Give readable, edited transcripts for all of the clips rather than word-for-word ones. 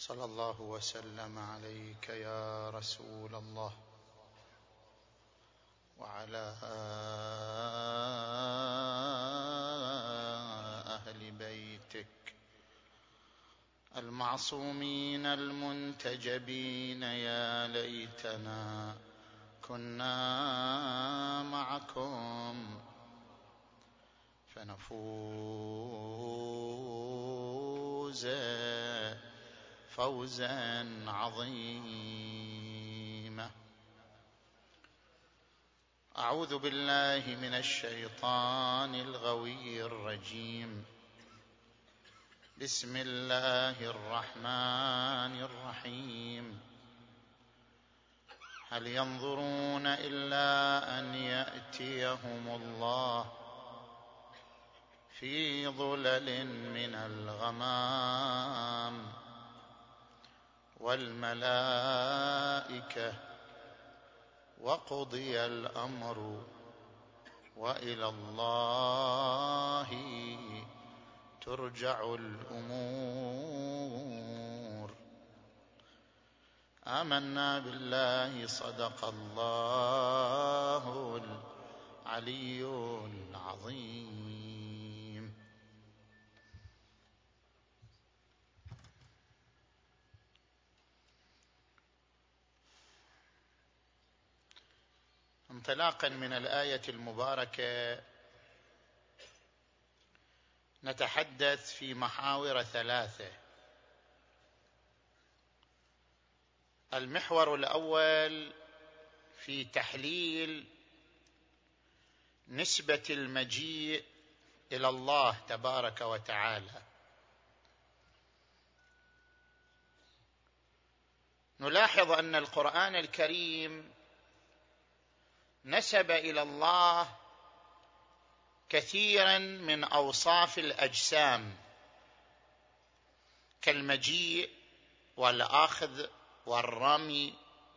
صلى الله وسلم عليك يا رسول الله وعلى أهل بيتك المعصومين المنتجبين. يا ليتنا كنا معكم فنفوز فوزا عظيما. أعوذ بالله من الشيطان الغوي الرجيم. بسم الله الرحمن الرحيم. هل ينظرون إلا أن يأتيهم الله في ظلل من الغمام والملائكة وقضي الأمر وإلى الله ترجع الأمور. آمنا بالله صدق الله العلي العظيم. انطلاقا من الآية المباركة نتحدث في محاور ثلاثة. المحور الأول في تحليل نسبة المجيء إلى الله تبارك وتعالى. نلاحظ أن القرآن الكريم نسب إلى الله كثيرا من أوصاف الأجسام كالمجيء والأخذ والرمي.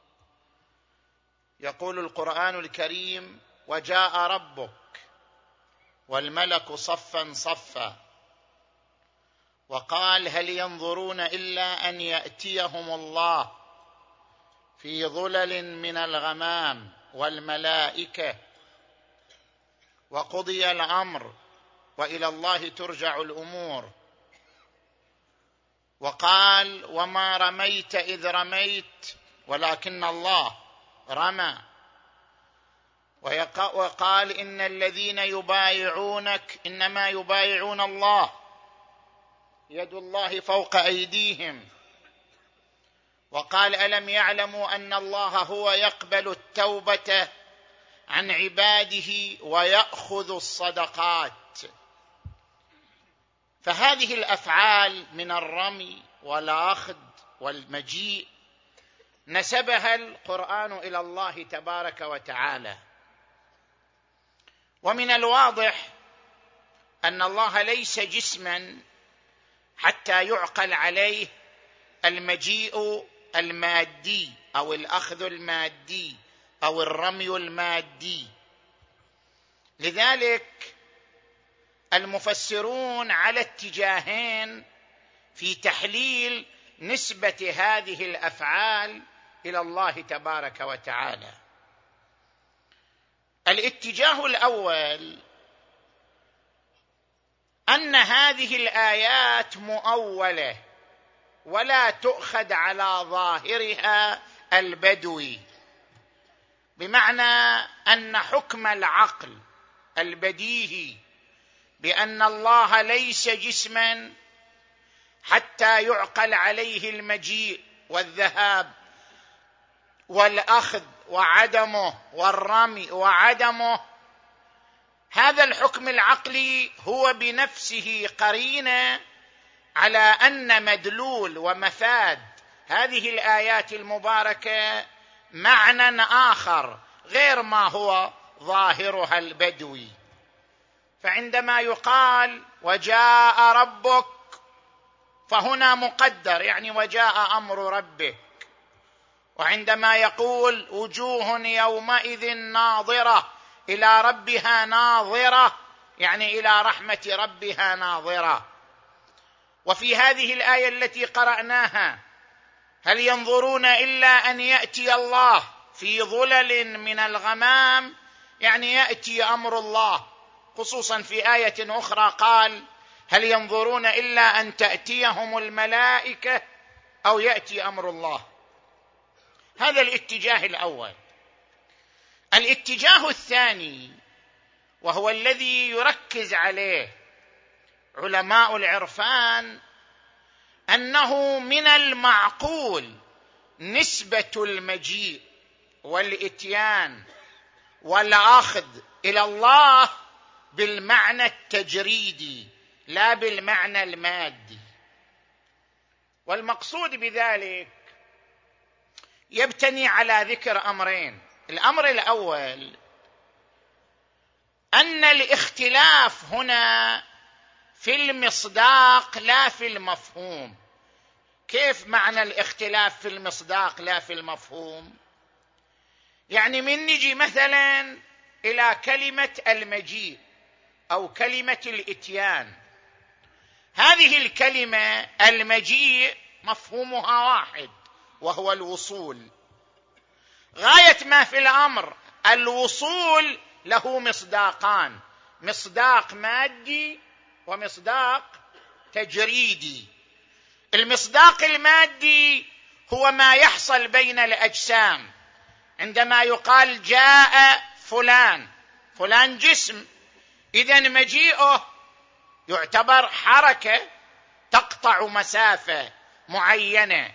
يقول القرآن الكريم: وجاء ربك والملك صفا صفا. وقال: هل ينظرون إلا أن يأتيهم الله في ظلل من الغمام والملائكة وقضي الأمر وإلى الله ترجع الأمور. وقال: وما رميت إذ رميت ولكن الله رمى. وقال: إن الذين يبايعونك إنما يبايعون الله يد الله فوق أيديهم. وقال: ألم يعلموا أن الله هو يقبل التوبة عن عباده ويأخذ الصدقات. فهذه الأفعال من الرمي والأخذ والمجيء نسبها القرآن إلى الله تبارك وتعالى. ومن الواضح أن الله ليس جسما حتى يعقل عليه المجيء المادي أو الأخذ المادي أو الرمي المادي. لذلك المفسرون على اتجاهين في تحليل نسبة هذه الأفعال إلى الله تبارك وتعالى. الاتجاه الأول أن هذه الآيات مؤولة ولا تؤخذ على ظاهرها البدوي، بمعنى أن حكم العقل البديهي بأن الله ليس جسما حتى يعقل عليه المجيء والذهاب والأخذ وعدمه والرمي وعدمه، هذا الحكم العقلي هو بنفسه قرينة على أن مدلول ومفاد هذه الآيات المباركة معنى آخر غير ما هو ظاهرها البدوي. فعندما يقال وجاء ربك فهنا مقدر، يعني وجاء أمر ربك. وعندما يقول وجوه يومئذ ناظرة إلى ربها ناظرة، يعني إلى رحمة ربها ناظرة. وفي هذه الآية التي قرأناها هل ينظرون إلا أن يأتي الله في ظلل من الغمام، يعني يأتي أمر الله. خصوصا في آية أخرى قال هل ينظرون إلا أن تأتيهم الملائكة أو يأتي أمر الله. هذا الاتجاه الأول. الاتجاه الثاني، وهو الذي يركز عليه علماء العرفان، أنه من المعقول نسبة المجيء والإتيان والأخذ إلى الله بالمعنى التجريدي لا بالمعنى المادي. والمقصود بذلك يبتني على ذكر أمرين. الأمر الأول أن الاختلاف هنا في المصداق لا في المفهوم. كيف معنى الاختلاف في المصداق لا في المفهوم؟ يعني من نجي مثلا إلى كلمة المجيء أو كلمة الإتيان، هذه الكلمة المجيء مفهومها واحد وهو الوصول. غاية ما في الأمر الوصول له مصداقان، مصداق مادي ومصداق تجريدي. المصداق المادي هو ما يحصل بين الأجسام عندما يقال جاء فلان، فلان جسم، إذن مجيئه يعتبر حركة تقطع مسافة معينة،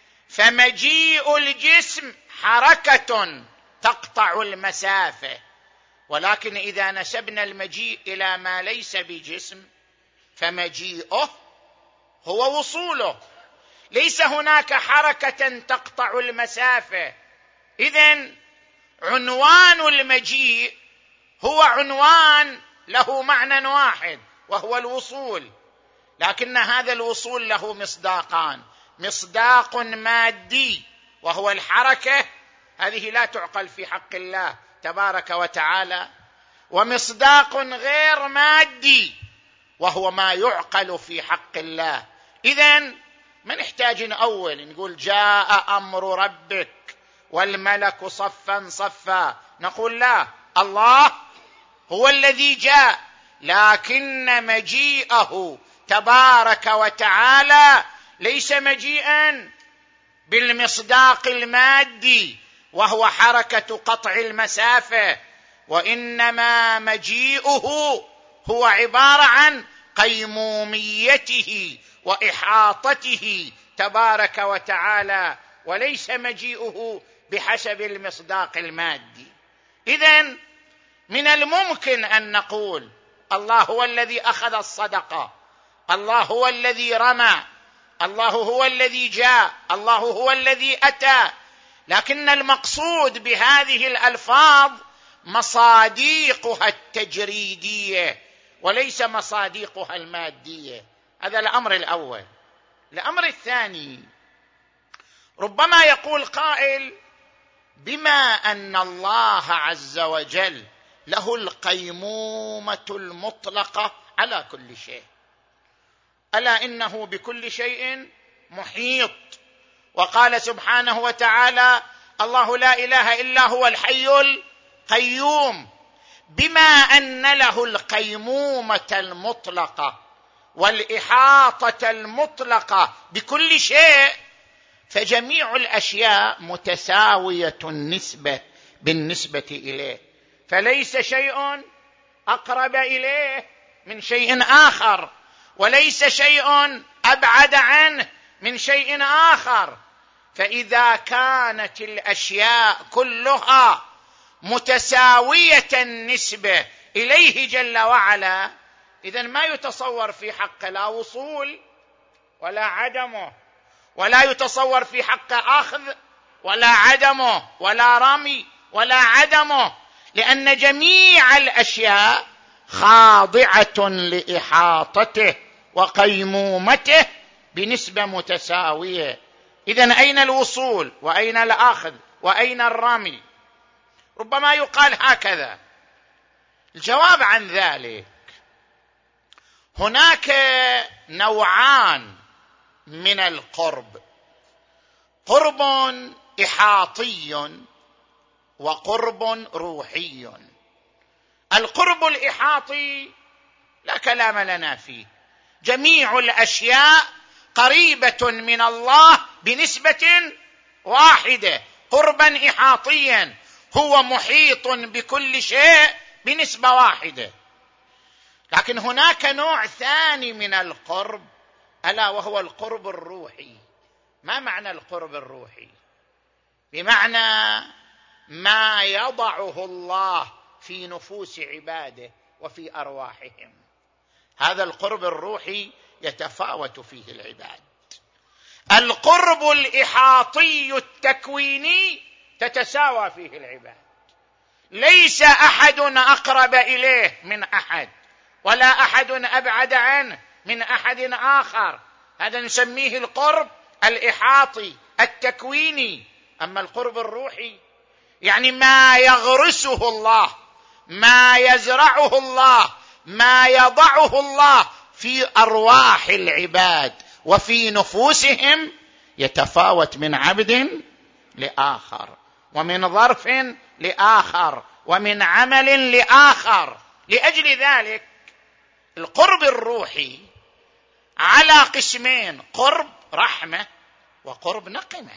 فمجيء الجسم حركة تقطع المسافة. ولكن إذا نسبنا المجيء إلى ما ليس بجسم فمجيئه هو وصوله، ليس هناك حركة تقطع المسافة. إذن عنوان المجيء هو عنوان له معنى واحد وهو الوصول، لكن هذا الوصول له مصداقان، مصداق مادي وهو الحركة، هذه لا تعقل في حق الله تبارك وتعالى، ومصداق غير مادي وهو ما يعقل في حق الله. إذن ما نحتاج نأول نقول جاء أمر ربك والملك صفا صفا، نقول لا، الله هو الذي جاء، لكن مجيئه تبارك وتعالى ليس مجيئا بالمصداق المادي وهو حركة قطع المسافة، وإنما مجيئه هو عبارة عن قيموميته وإحاطته تبارك وتعالى، وليس مجيئه بحسب المصداق المادي. إذن من الممكن أن نقول الله هو الذي أخذ الصدقة، الله هو الذي رمى، الله هو الذي جاء، الله هو الذي أتى، لكن المقصود بهذه الألفاظ مصاديقها التجريدية وليس مصاديقها المادية. هذا الأمر الأول. الأمر الثاني، ربما يقول قائل بما أن الله عز وجل له القيمومة المطلقة على كل شيء، ألا إنه بكل شيء محيط، وقال سبحانه وتعالى الله لا إله إلا هو الحي القيوم. بما أن له القيمومة المطلقة والإحاطة المطلقة بكل شيء، فجميع الأشياء متساوية النسبة بالنسبة إليه، فليس شيء أقرب إليه من شيء آخر، وليس شيء أبعد عنه من شيء آخر. فإذا كانت الأشياء كلها متساوية النسبة إليه جل وعلا، إذن ما يتصور في حق لا وصول ولا عدمه، ولا يتصور في حق أخذ ولا عدمه، ولا رمي ولا عدمه، لأن جميع الأشياء خاضعة لإحاطته وقيمومته بنسبة متساوية. إذن أين الوصول وأين الأخذ وأين الرمي؟ ربما يقال هكذا. الجواب عن ذلك، هناك نوعان من القرب. قرب إحاطي وقرب روحي. القرب الإحاطي لا كلام لنا فيه، جميع الأشياء قريبة من الله بنسبة واحدة، قربا إحاطيا، هو محيط بكل شيء بنسبة واحدة. لكن هناك نوع ثاني من القرب، ألا وهو القرب الروحي. ما معنى القرب الروحي؟ بمعنى ما يضعه الله في نفوس عباده وفي أرواحهم. هذا القرب الروحي يتفاوت فيه العباد. القرب الإحاطي التكويني تتساوى فيه العباد، ليس أحد أقرب إليه من أحد، ولا أحد أبعد عنه من أحد آخر. هذا نسميه القرب الإحاطي التكويني. أما القرب الروحي يعني ما يغرسه الله، ما يزرعه الله، ما يضعه الله في أرواح العباد وفي نفوسهم، يتفاوت من عبد لآخر، ومن ظرف لآخر، ومن عمل لآخر. لأجل ذلك القرب الروحي على قسمين: قرب رحمة وقرب نقمة.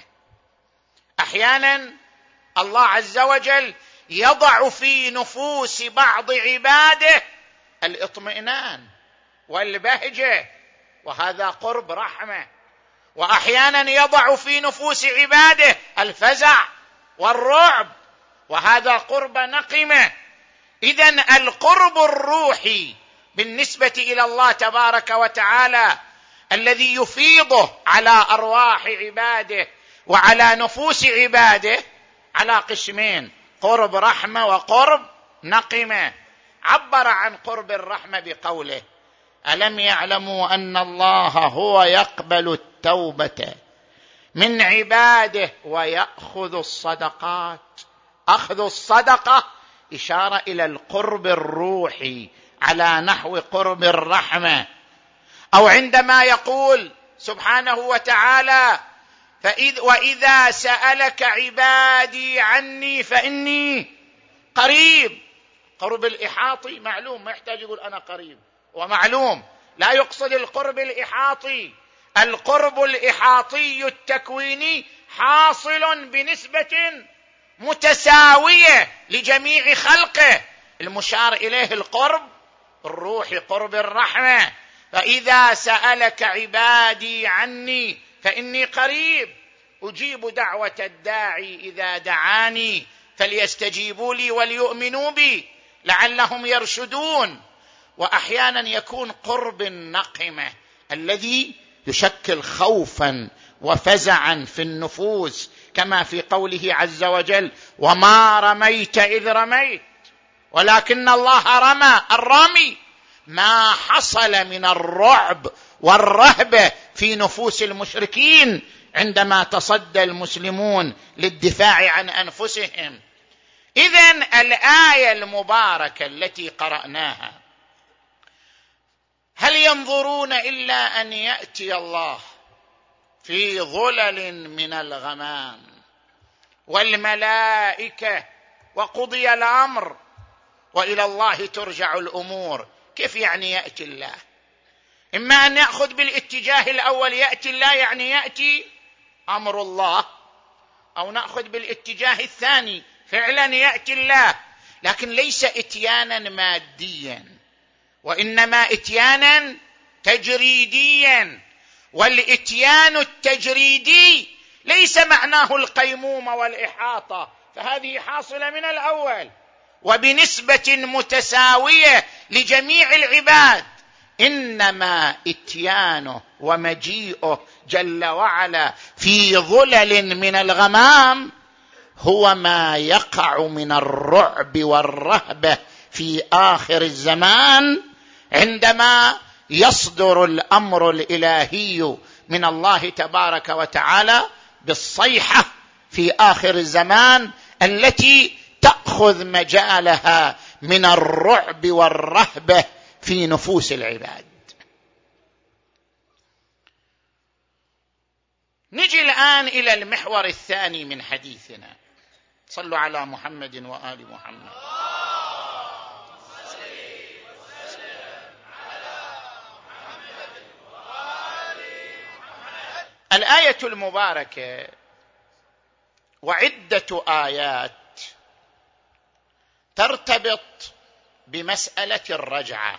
أحيانا الله عز وجل يضع في نفوس بعض عباده الاطمئنان والبهجة، وهذا قرب رحمة، وأحيانا يضع في نفوس عباده الفزع والرعب، وهذا قرب نقمة. إذن القرب الروحي بالنسبة إلى الله تبارك وتعالى الذي يفيضه على أرواح عباده وعلى نفوس عباده على قسمين: قرب رحمة وقرب نقمة. عبر عن قرب الرحمة بقوله: ألم يعلموا أن الله هو يقبل التوبة من عباده ويأخذ الصدقات. أخذ الصدقة إشارة إلى القرب الروحي على نحو قرب الرحمة. أو عندما يقول سبحانه وتعالى: وإذا سألك عبادي عني فإني قريب. قرب الإحاطي معلوم، ما يحتاج يقول أنا قريب، ومعلوم لا يقصد القرب الإحاطي. القرب الإحاطي التكويني حاصل بنسبة متساوية لجميع خلقه، المشار إليه القرب الروحي، قرب الرحمة. فإذا سألك عبادي عني فإني قريب أجيب دعوة الداعي إذا دعاني فليستجيبوا لي وليؤمنوا بي لعلهم يرشدون. وأحيانا يكون قرب النقمة الذي يشكل خوفا وفزعا في النفوس، كما في قوله عز وجل: وما رميت إذ رميت ولكن الله رمى. الرمي ما حصل من الرعب والرهبة في نفوس المشركين عندما تصدى المسلمون للدفاع عن أنفسهم. إذن الآية المباركة التي قرأناها: هل ينظرون إلا أن يأتي الله في ظلل من الغمام والملائكة وقضي الأمر وإلى الله ترجع الأمور. كيف يعني يأتي الله؟ إما أن نأخذ بالاتجاه الأول يأتي الله يعني يأتي أمر الله، أو نأخذ بالاتجاه الثاني فعلا يأتي الله، لكن ليس إتيانا ماديا، وإنما إتيانا تجريديا. والإتيان التجريدي ليس معناه القيمومة والإحاطة، فهذه حاصلة من الأول وبنسبة متساوية لجميع العباد. إنما إتيانه ومجيئه جل وعلا في ظلل من الغمام هو ما يقع من الرعب والرهبة في آخر الزمان، عندما يصدر الأمر الإلهي من الله تبارك وتعالى بالصيحة في آخر الزمان التي تأخذ مجالها من الرعب والرهبة في نفوس العباد. نجي الآن إلى المحور الثاني من حديثنا. صلوا على محمد وآل محمد. الآية المباركة وعدة آيات ترتبط بمسألة الرجعة.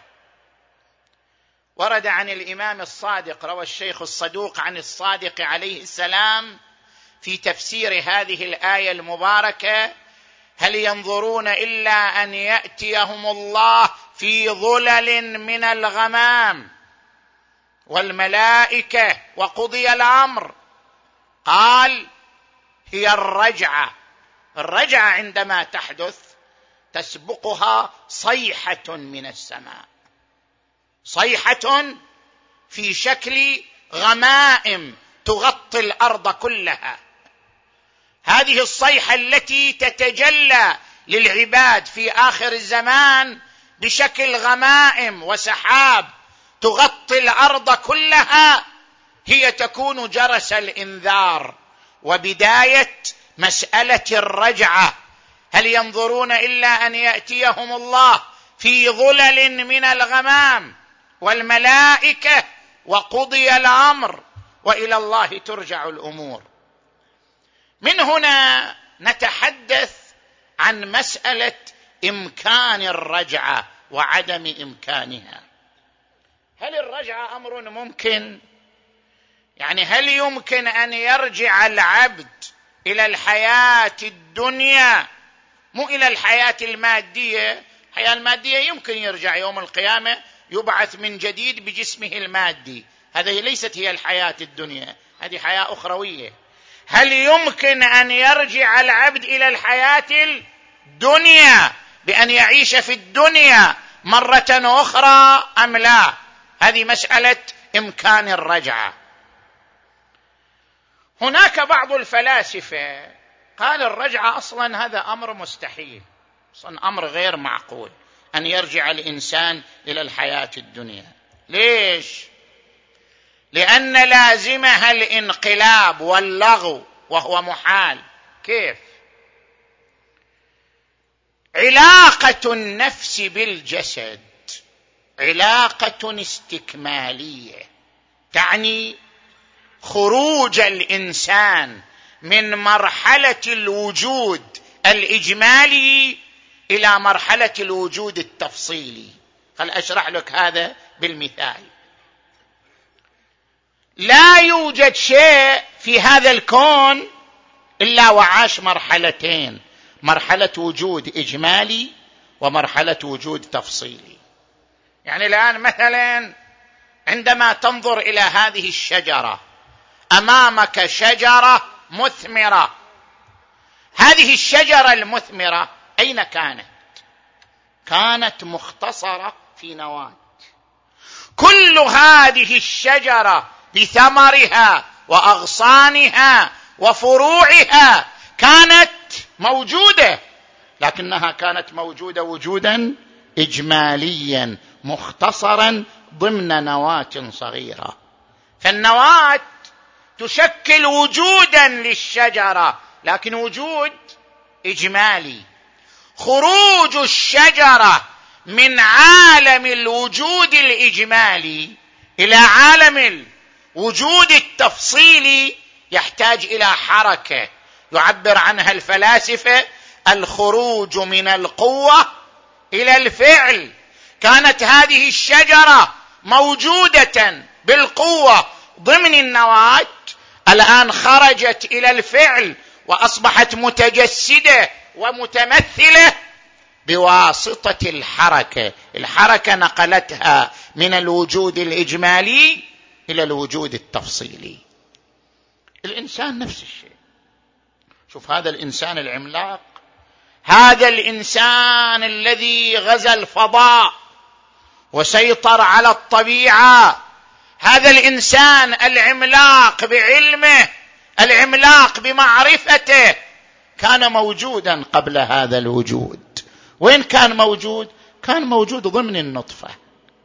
ورد عن الإمام الصادق، روى الشيخ الصدوق عن الصادق عليه السلام في تفسير هذه الآية المباركة: هل ينظرون إلا أن يأتيهم الله في ظلل من الغمام والملائكة وقضي الأمر. قال: هي الرجعة. الرجعة عندما تحدث تسبقها صيحة من السماء، صيحة في شكل غمائم تغطي الأرض كلها. هذه الصيحة التي تتجلى للعباد في آخر الزمان بشكل غمائم وسحاب تغطي الأرض كلها، هي تكون جرس الإنذار وبداية مسألة الرجعة. هل ينظرون إلا أن يأتيهم الله في ظلل من الغمام والملائكة وقضي الأمر وإلى الله ترجع الأمور. من هنا نتحدث عن مسألة إمكان الرجعة وعدم إمكانها. هل الرجعة أمر ممكن؟ يعني هل يمكن أن يرجع العبد إلى الحياة الدنيا، مو إلى الحياة المادية؟ الحياة المادية يمكن يرجع يوم القيامة يبعث من جديد بجسمه المادي، هذه ليست هي الحياة الدنيا، هذه حياة أخروية. هل يمكن أن يرجع العبد إلى الحياة الدنيا بأن يعيش في الدنيا مرة أخرى أم لا؟ هذه مسألة إمكان الرجعة. هناك بعض الفلاسفة قال الرجعة أصلا هذا أمر مستحيل، أصلا أمر غير معقول أن يرجع الإنسان إلى الحياة الدنيا. ليش؟ لأن لازمها الانقلاب واللغو وهو محال. كيف؟ علاقة النفس بالجسد علاقة استكمالية، تعني خروج الإنسان من مرحلة الوجود الإجمالي إلى مرحلة الوجود التفصيلي. خل أشرح لك هذا بالمثال. لا يوجد شيء في هذا الكون إلا وعاش مرحلتين: مرحلة وجود إجمالي ومرحلة وجود تفصيلي. يعني الآن مثلا عندما تنظر إلى هذه الشجرة، أمامك شجرة مثمرة، هذه الشجرة المثمرة أين كانت؟ كانت مختصرة في نواة. كل هذه الشجرة بثمرها وأغصانها وفروعها كانت موجودة، لكنها كانت موجودة وجودا إجماليا مختصرا ضمن نواة صغيرة. فالنواة تشكل وجودا للشجرة لكن وجود إجمالي. خروج الشجرة من عالم الوجود الإجمالي إلى عالم الوجود التفصيلي يحتاج إلى حركة يعبر عنها الفلاسفة الخروج من القوة إلى الفعل. كانت هذه الشجرة موجودة بالقوة ضمن النواة، الآن خرجت إلى الفعل وأصبحت متجسدة ومتمثلة بواسطة الحركة. الحركة نقلتها من الوجود الإجمالي إلى الوجود التفصيلي. الإنسان نفس الشيء. شوف هذا الإنسان العملاق، هذا الإنسان الذي غزا الفضاء وسيطر على الطبيعة، هذا الإنسان العملاق بعلمه العملاق بمعرفته كان موجودا قبل هذا الوجود. وين كان موجود؟ كان موجود ضمن النطفة،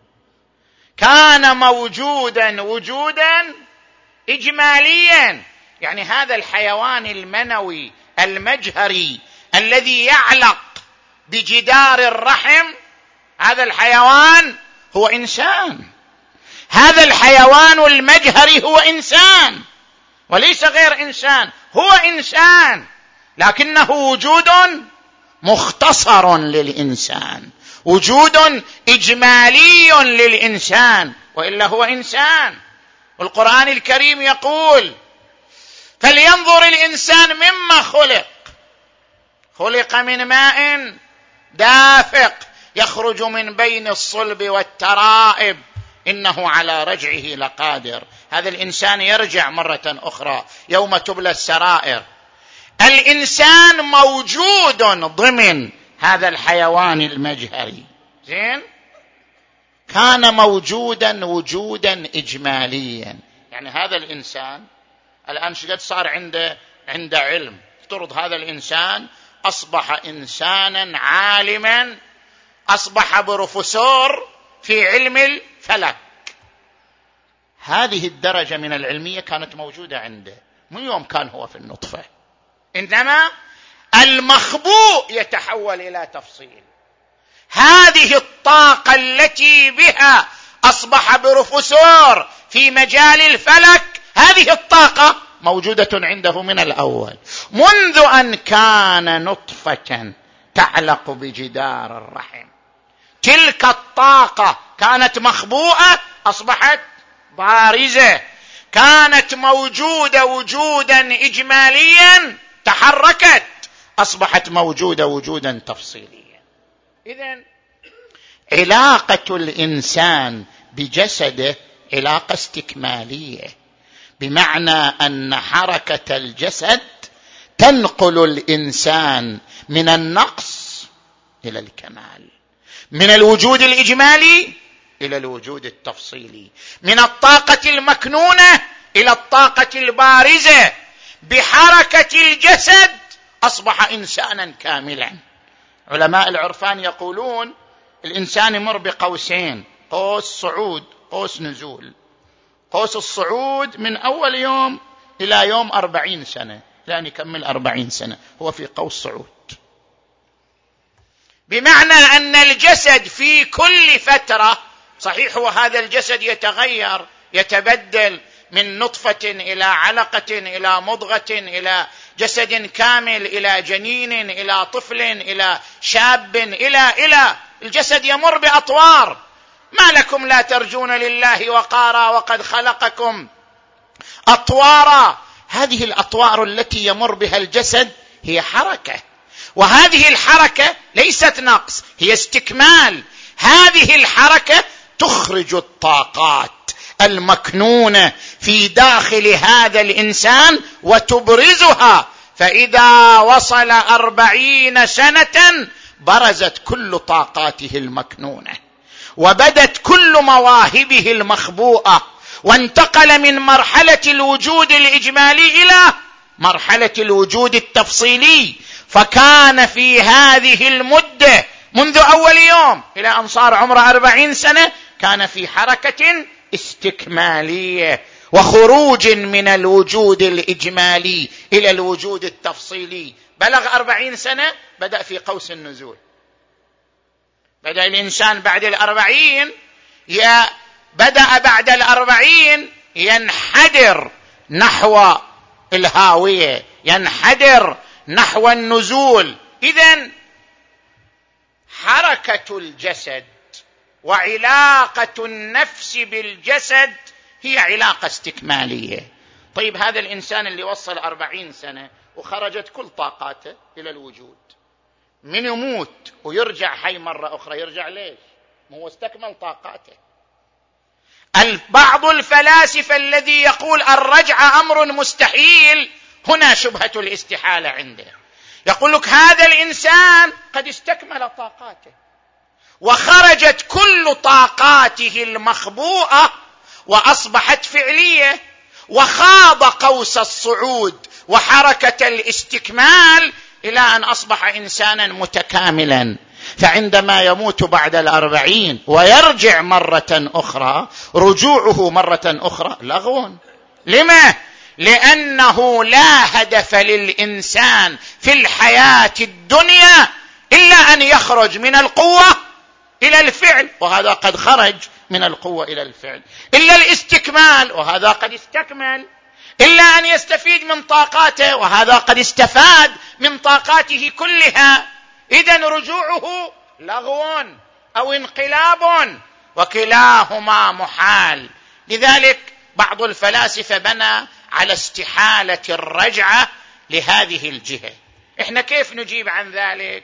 كان موجودا وجودا إجماليا، يعني هذا الحيوان المنوي المجهري الذي يعلق بجدار الرحم، هذا الحيوان هو إنسان. هذا الحيوان المجهري هو إنسان وليس غير إنسان، هو إنسان لكنه وجود مختصر للإنسان، وجود إجمالي للإنسان، وإلا هو إنسان. والقرآن الكريم يقول: فلينظر الإنسان مما خلق، خلق من ماء دافق يخرج من بين الصلب والترائب إنه على رجعه لقادر. هذا الإنسان يرجع مرة أخرى يوم تبلى السرائر. الإنسان موجود ضمن هذا الحيوان المجهري، زين، كان موجودا وجودا إجماليا. يعني هذا الإنسان الآن شقد صار عنده علم، افترض هذا الإنسان أصبح إنسانا عالما، أصبح بروفيسور في علم الفلك. هذه الدرجة من العلمية كانت موجودة عنده من يوم كان هو في النطفة، إنما المخبوء يتحول إلى تفصيل. هذه الطاقة التي بها أصبح بروفيسور في مجال الفلك، هذه الطاقة موجودة عنده من الأول، منذ أن كان نطفة تعلق بجدار الرحم. تلك الطاقة كانت مخبوءة، أصبحت بارزة، كانت موجودة وجودا إجماليا، تحركت، أصبحت موجودة وجودا تفصيليا. إذن علاقة الإنسان بجسده علاقة استكمالية، بمعنى أن حركة الجسد تنقل الإنسان من النقص إلى الكمال، من الوجود الإجمالي إلى الوجود التفصيلي، من الطاقة المكنونة إلى الطاقة البارزة. بحركة الجسد أصبح إنسانا كاملا. علماء العرفان يقولون الإنسان يمر بقوسين: قوس صعود، قوس نزول. قوس الصعود من أول يوم إلى يوم 40 سنة، لأن يكمل 40 سنة هو في قوس صعود، بمعنى أن الجسد في كل فترة، صحيح وهذا الجسد يتغير، يتبدل من نطفة إلى علقة إلى مضغة إلى جسد كامل إلى جنين إلى طفل إلى شاب إلى الجسد يمر بأطوار. ما لكم لا ترجون لله وقارا وقد خلقكم أطوارا. هذه الأطوار التي يمر بها الجسد هي حركة، وهذه الحركة ليست نقص، هي استكمال. هذه الحركة تخرج الطاقات المكنونة في داخل هذا الإنسان وتبرزها، فإذا وصل 40 سنة برزت كل طاقاته المكنونة وبدت كل مواهبه المخبوءة، وانتقل من مرحلة الوجود الإجمالي إلى مرحلة الوجود التفصيلي. فكان في هذه المدة منذ أول يوم إلى أن صار عمره 40 سنة كان في حركة استكمالية وخروج من الوجود الإجمالي إلى الوجود التفصيلي. بلغ 40 سنة بدأ في قوس النزول. بدأ الإنسان بعد 40 بدأ بعد 40 ينحدر نحو الهاوية، ينحدر نحو النزول. إذن حركة الجسد وعلاقة النفس بالجسد هي علاقة استكمالية. طيب هذا الإنسان اللي وصل 40 سنة وخرجت كل طاقاته إلى الوجود، من يموت ويرجع حي مرة أخرى يرجع ليش؟ ما هو استكمل طاقاته. بعض الفلاسفة الذي يقول الرجع أمر مستحيل، هنا شبهة الاستحالة عنده. يقول لك هذا الإنسان قد استكمل طاقاته وخرجت كل طاقاته المخبوءة وأصبحت فعلية، وخاض قوس الصعود وحركة الاستكمال إلى أن أصبح إنسانا متكاملا. فعندما يموت بعد 40 ويرجع مرة أخرى، رجوعه مرة أخرى لغو. لما؟ لأنه لا هدف للإنسان في الحياة الدنيا إلا أن يخرج من القوة إلى الفعل، وهذا قد خرج من القوة إلى الفعل، إلا الاستكمال، وهذا قد استكمل، إلا أن يستفيد من طاقاته، وهذا قد استفاد من طاقاته كلها. إذن رجوعه لغو أو انقلاب، وكلاهما محال. لذلك بعض الفلاسفة بنى على استحالة الرجعة لهذه الجهة. إحنا كيف نجيب عن ذلك؟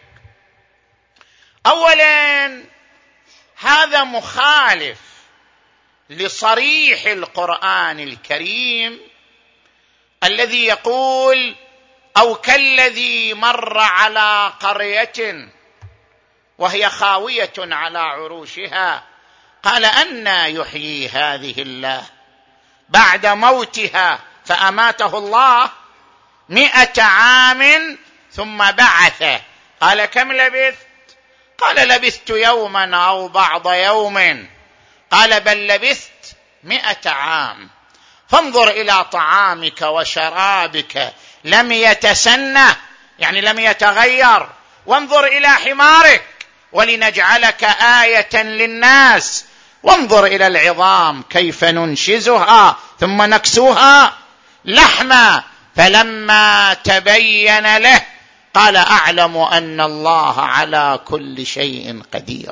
أولا، هذا مخالف لصريح القرآن الكريم الذي يقول: أو كالذي مر على قرية وهي خاوية على عروشها قال أنى يحيي هذه الله بعد موتها فأماته الله 100 عام ثم بعثه. قال: كم لبثت؟ قال: لبثت يوما أو بعض يوم. قال: بل لبثت 100 عام. فانظر إلى طعامك وشرابك لم يتسنه، يعني لم يتغير، وانظر إلى حمارك ولنجعلك آية للناس، وانظر إلى العظام كيف ننشزها ثم نكسوها لحما. فلما تبين له قال: أعلم أن الله على كل شيء قدير.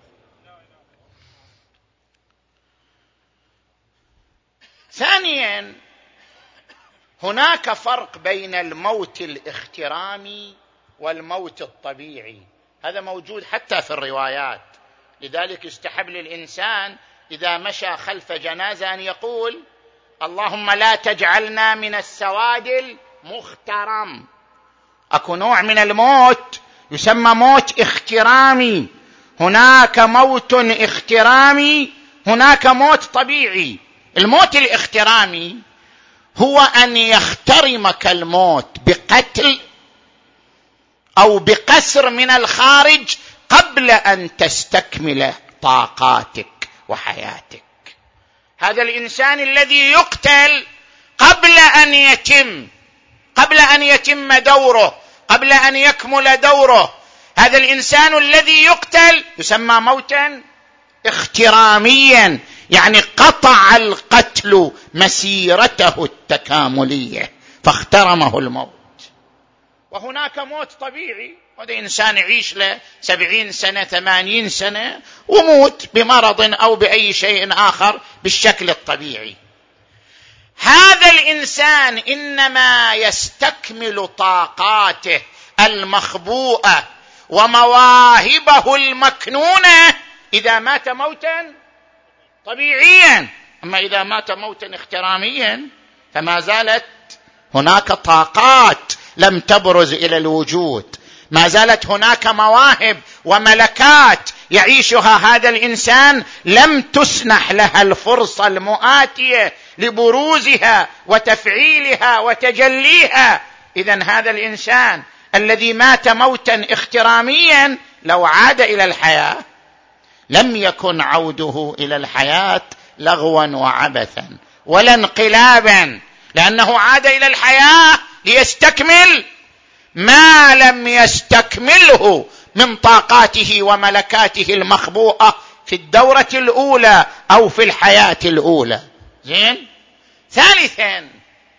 ثانيا، هناك فرق بين الموت الاخترامي والموت الطبيعي. هذا موجود حتى في الروايات. لذلك يستحب للإنسان إذا مشى خلف جنازة أن يقول: اللهم لا تجعلنا من السواد المخترم. أكو نوع من الموت يسمى موت اخترامي. هناك موت اخترامي، هناك موت طبيعي. الموت الاخترامي هو أن يخترمك الموت بقتل أو بقسر من الخارج قبل أن تستكمل طاقاتك وحياتك. هذا الإنسان الذي يقتل قبل أن يتم دوره، قبل أن يكمل دوره، هذا الإنسان الذي يقتل يسمى موتا اختراميا، يعني قطع القتل مسيرته التكاملية فاخترمه الموت. وهناك موت طبيعي، هذا إنسان يعيش له 70 سنة 80 سنة وموت بمرض أو بأي شيء آخر بالشكل الطبيعي. هذا الإنسان إنما يستكمل طاقاته المخبوءة ومواهبه المكنونة إذا مات موتا طبيعيا. أما إذا مات موتا اختراميا فما زالت هناك طاقات لم تبرز إلى الوجود، ما زالت هناك مواهب وملكات يعيشها هذا الإنسان لم تسنح لها الفرصة المؤاتية لبروزها وتفعيلها وتجليها. إذن هذا الإنسان الذي مات موتا اختراميا لو عاد إلى الحياة لم يكن عوده إلى الحياة لغوا وعبثا ولا انقلابا، لأنه عاد إلى الحياة ليستكمل ما لم يستكمله من طاقاته وملكاته المخبوءة في الدورة الأولى أو في الحياة الأولى. زين. ثالثا،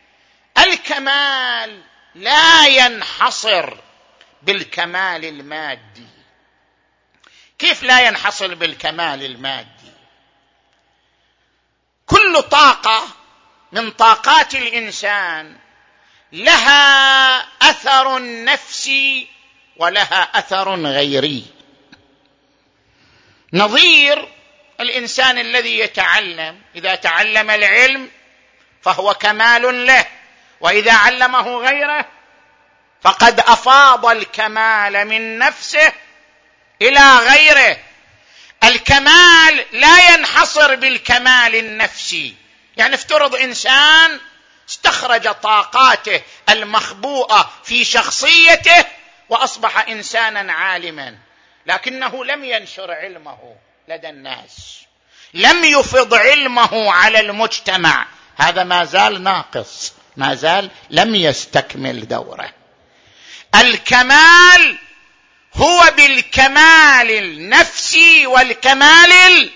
الكمال لا ينحصر بالكمال المادي. كيف لا ينحصر بالكمال المادي؟ كل طاقة من طاقات الإنسان لها أثر نفسي ولها أثر غيري. نظير الإنسان الذي يتعلم، إذا تعلم العلم فهو كمال له، وإذا علمه غيره فقد أفاض الكمال من نفسه إلى غيره. الكمال لا ينحصر بالكمال النفسي. يعني افترض إنسان استخرج طاقاته المخبوءة في شخصيته وأصبح إنسانا عالما، لكنه لم ينشر علمه لدى الناس، لم يفض علمه على المجتمع، هذا ما زال ناقص، ما زال لم يستكمل دوره. الكمال هو بالكمال النفسي والكمال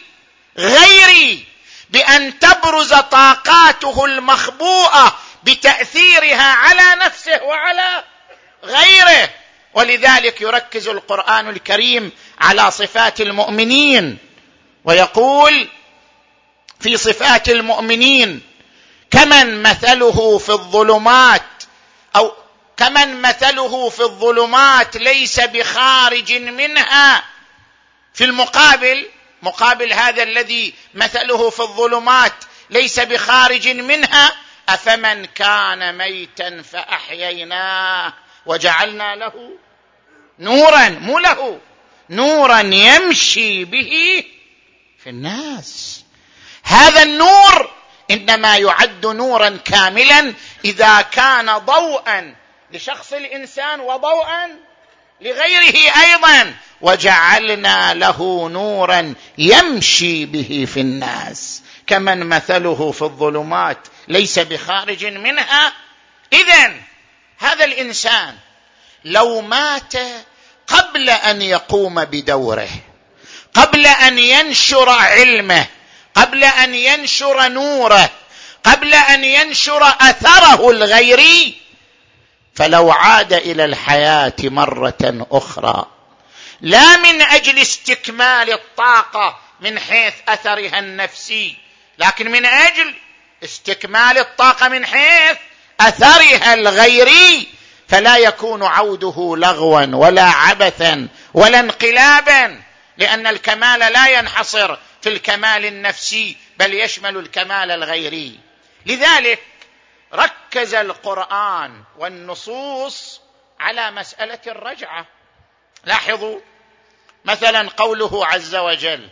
الغيري، بأن تبرز طاقاته المخبوءة بتأثيرها على نفسه وعلى غيره. ولذلك يركز القرآن الكريم على صفات المؤمنين، ويقول في صفات المؤمنين: كمن مثله في الظلمات، أو كمن مثله في الظلمات ليس بخارج منها. في المقابل، مقابل هذا الذي مثله في الظلمات ليس بخارج منها: أفمن كان ميتا فأحييناه وجعلنا له نورا، مو له نورا يمشي به في الناس. هذا النور إنما يعد نورا كاملا إذا كان ضوءا لشخص الإنسان وضوءا لغيره أيضا. وجعلنا له نورا يمشي به في الناس كمن مثله في الظلمات ليس بخارج منها. إذن هذا الإنسان لو مات قبل أن يقوم بدوره، قبل أن ينشر علمه، قبل أن ينشر نوره، قبل أن ينشر أثره الغيري، فلو عاد إلى الحياة مرة أخرى لا من أجل استكمال الطاقة من حيث أثرها النفسي، لكن من أجل استكمال الطاقة من حيث أثرها الغيري، فلا يكون عوده لغوا ولا عبثا ولا انقلابا، لأن الكمال لا ينحصر في الكمال النفسي بل يشمل الكمال الغيري. لذلك ركز القرآن والنصوص على مسألة الرجعة. لاحظوا مثلا قوله عز وجل: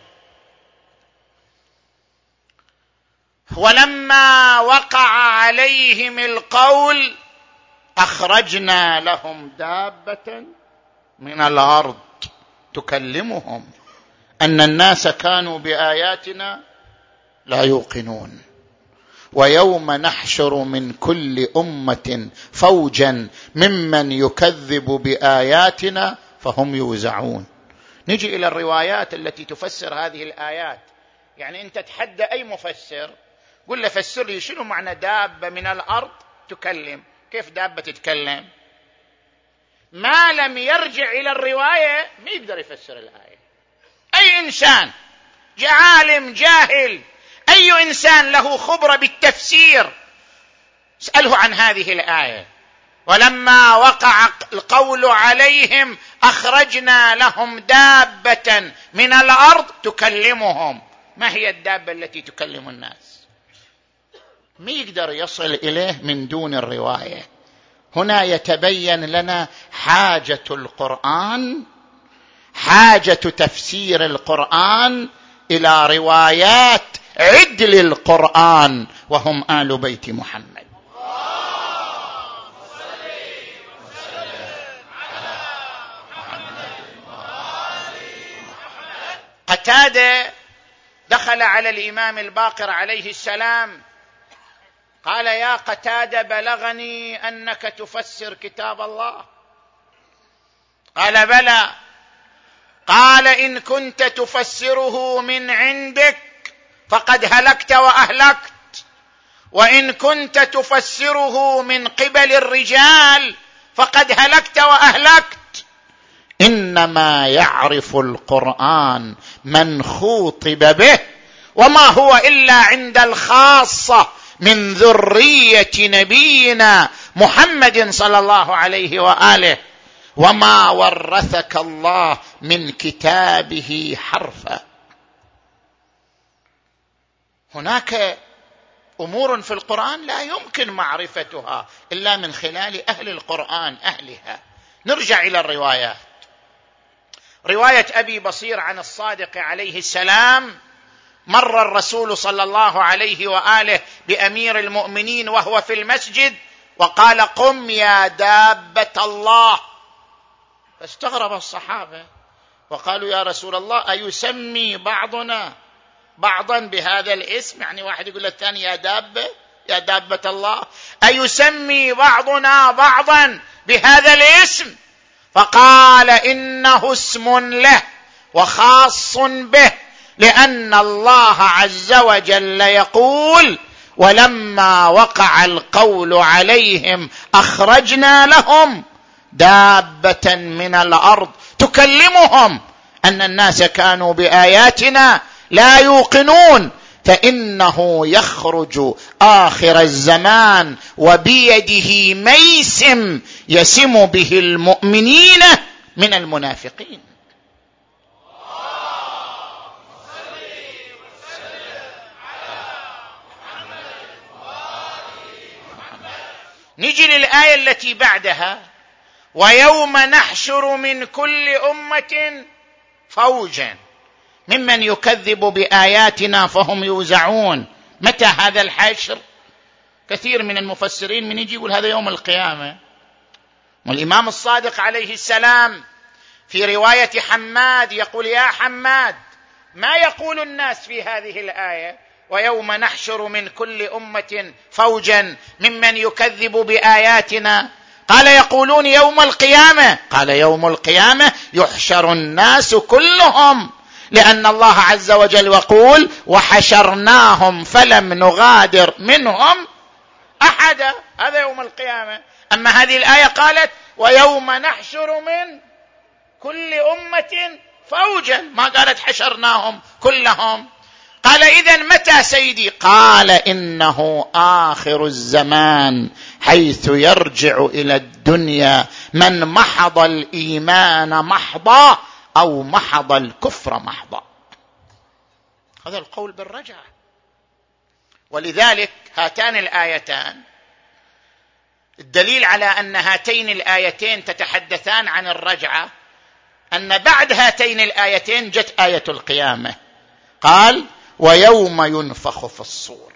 ولما وقع عليهم القول أخرجنا لهم دابة من الأرض تكلمهم أن الناس كانوا بآياتنا لا يوقنون ويوم نحشر من كل أمة فوجا ممن يكذب بآياتنا فهم يوزعون. نجي إلى الروايات التي تفسر هذه الآيات. يعني أنت تحدى أي مفسر، قل له فسر لي شنو معنى دابة من الأرض تكلم. كيف دابة تتكلم؟ ما لم يرجع إلى الرواية ما يقدر يفسر الآية. أي إنسان عالم جاهل، أي إنسان له خبرة بالتفسير، اسأله عن هذه الآية: ولما وقع القول عليهم أخرجنا لهم دابة من الأرض تكلمهم. ما هي الدابة التي تكلم الناس؟ ما يقدر يصل إليه من دون الرواية. هنا يتبين لنا حاجة القرآن، حاجة تفسير القرآن إلى روايات عدل القرآن، وهم آل بيت محمد. قتادة دخل على الإمام الباقر عليه السلام قال: يا قتادة بلغني أنك تفسر كتاب الله. قال: بلى. قال: إن كنت تفسره من عندك فقد هلكت وأهلكت، وإن كنت تفسره من قبل الرجال فقد هلكت وأهلكت. إنما يعرف القرآن من خوطب به، وما هو إلا عند الخاصة من ذرية نبينا محمد صلى الله عليه وآله. وما ورثك الله من كتابه حرفا. هناك أمور في القرآن لا يمكن معرفتها إلا من خلال أهل القرآن أهلها. نرجع إلى الروايات. رواية أبي بصير عن الصادق عليه السلام: مر الرسول صلى الله عليه وآله بأمير المؤمنين وهو في المسجد وقال: قم يا دابة الله. فاستغرب الصحابة وقالوا: يا رسول الله أيسمي بعضنا بعضا بهذا الاسم؟ يعني واحد يقول للثاني يا دابة، يا دابة الله، أيسمي بعضنا بعضا بهذا الاسم؟ فقال إنه اسم له وخاص به، لأن الله عز وجل يقول: ولما وقع القول عليهم أخرجنا لهم دابة من الأرض تكلمهم أن الناس كانوا بآياتنا لا يوقنون، فإنه يخرج آخر الزمان وبيده ميسم يسم به المؤمنين من المنافقين. نجي للآية التي بعدها: ويوم نحشر من كل أمة فوجا ممن يكذب بآياتنا فهم يوزعون. متى هذا الحشر؟ كثير من المفسرين من يجي يقول هذا يوم القيامة، والإمام الصادق عليه السلام في رواية حماد يقول: يا حماد، ما يقول الناس في هذه الآية ويوم نحشر من كل أمة فوجا ممن يكذب بآياتنا؟ قال: يقولون يوم القيامة. قال: يوم القيامة يحشر الناس كلهم، لأن الله عز وجل يقول: وحشرناهم فلم نغادر منهم أحدا. هذا يوم القيامة. أما هذه الآية قالت: ويوم نحشر من كل أمة فوجا، ما قالت حشرناهم كلهم. قال: إذن متى سيدي؟ قال: إنه آخر الزمان، حيث يرجع إلى الدنيا من محض الإيمان محضا أو محض الكفر محضا. هذا القول بالرجعة. ولذلك هاتان الآيتان الدليل على أن هاتين الآيتين تتحدثان عن الرجعة، أن بعد هاتين الآيتين جت آية القيامة. قال: ويوم ينفخ في الصور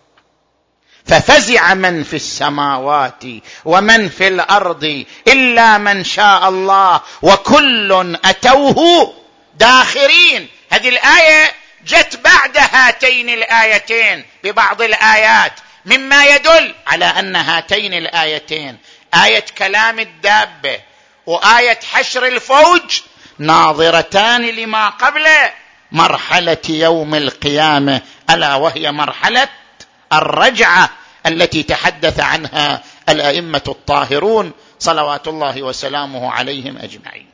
ففزع من في السماوات ومن في الأرض إلا من شاء الله وكل أتوه داخرين. هذه الآية جت بعد هاتين الآيتين ببعض الآيات، مما يدل على أن هاتين الآيتين، آية كلام الدابة وآية حشر الفوج، ناظرتان لما قبل مرحلة يوم القيامة، ألا وهي مرحلة الرجعة التي تحدث عنها الأئمة الطاهرون صلوات الله وسلامه عليهم أجمعين.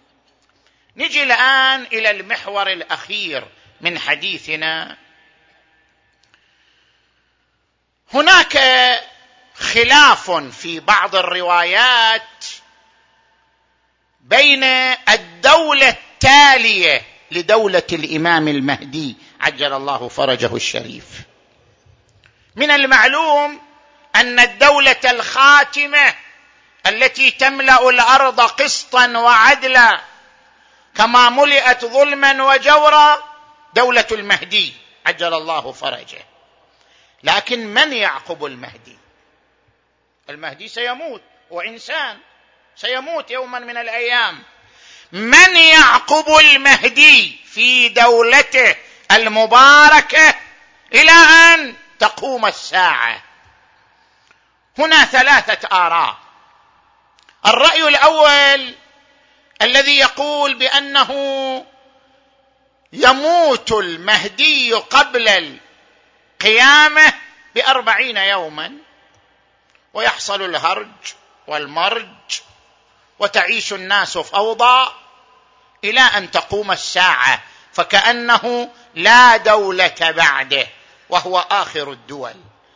نجي الآن إلى المحور الأخير من حديثنا. هناك خلاف في بعض الروايات بين الدولة التالية لدولة الإمام المهدي عجل الله فرجه الشريف. من المعلوم أن الدولة الخاتمة التي تملأ الأرض قسطا وعدلا كما ملئت ظلما وجورا دولة المهدي عجل الله فرجه. لكن من يعقب المهدي؟ المهدي سيموت، وإنسان سيموت يوما من الأيام. من يعقب المهدي في دولته المباركة إلى أن تقوم الساعة؟ هنا ثلاثة آراء. الرأي الأول الذي يقول بأنه يموت المهدي قبل القيامة ب40 يوما، ويحصل الهرج والمرج وتعيش الناس فوضى إلى أن تقوم الساعة، فكأنه لا دولة بعده وهو آخر الدول.